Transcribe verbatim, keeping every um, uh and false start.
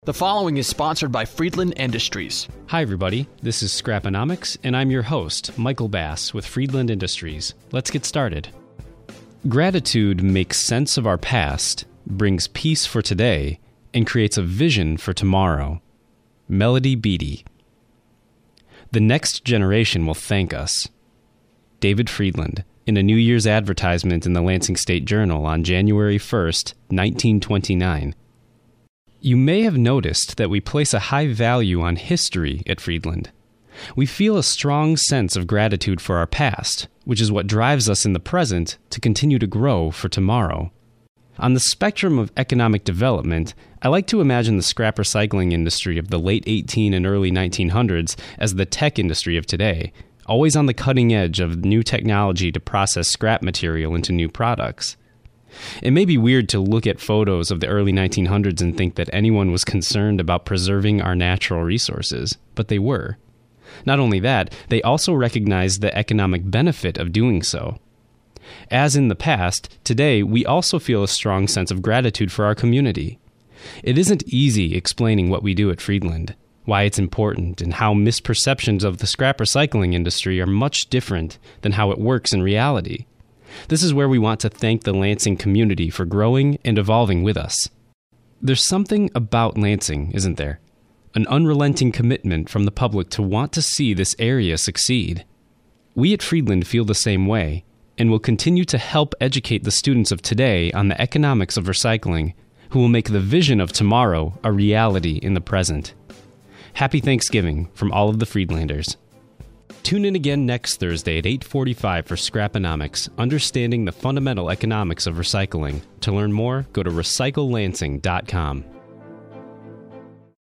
The following is sponsored by Friedland Industries. Hi, everybody. This is Scraponomics, and I'm your host, Michael Bass with Friedland Industries. Let's get started. Gratitude makes sense of our past, brings peace for today, and creates a vision for tomorrow. Melody Beattie. The next generation will thank us. David Friedland, in a New Year's advertisement in the Lansing State Journal on January first, nineteen twenty-nine. You may have noticed that we place a high value on history at Friedland. We feel a strong sense of gratitude for our past, which is what drives us in the present to continue to grow for tomorrow. On the spectrum of economic development, I like to imagine the scrap recycling industry of the late eighteen and early nineteen hundreds as the tech industry of today, always on the cutting edge of new technology to process scrap material into new products. It may be weird to look at photos of the early nineteen hundreds and think that anyone was concerned about preserving our natural resources, but they were. Not only that, they also recognized the economic benefit of doing so. As in the past, today we also feel a strong sense of gratitude for our community. It isn't easy explaining what we do at Friedland, why it's important, and how misperceptions of the scrap recycling industry are much different than how it works in reality. This is where we want to thank the Lansing community for growing and evolving with us. There's something about Lansing, isn't there? An unrelenting commitment from the public to want to see this area succeed. We at Friedland feel the same way, and will continue to help educate the students of today on the economics of recycling, who will make the vision of tomorrow a reality in the present. Happy Thanksgiving from all of the Friedlanders. Tune in again next Thursday at eight forty-five for Scraponomics, understanding the fundamental economics of recycling. To learn more, go to recycle lansing dot com.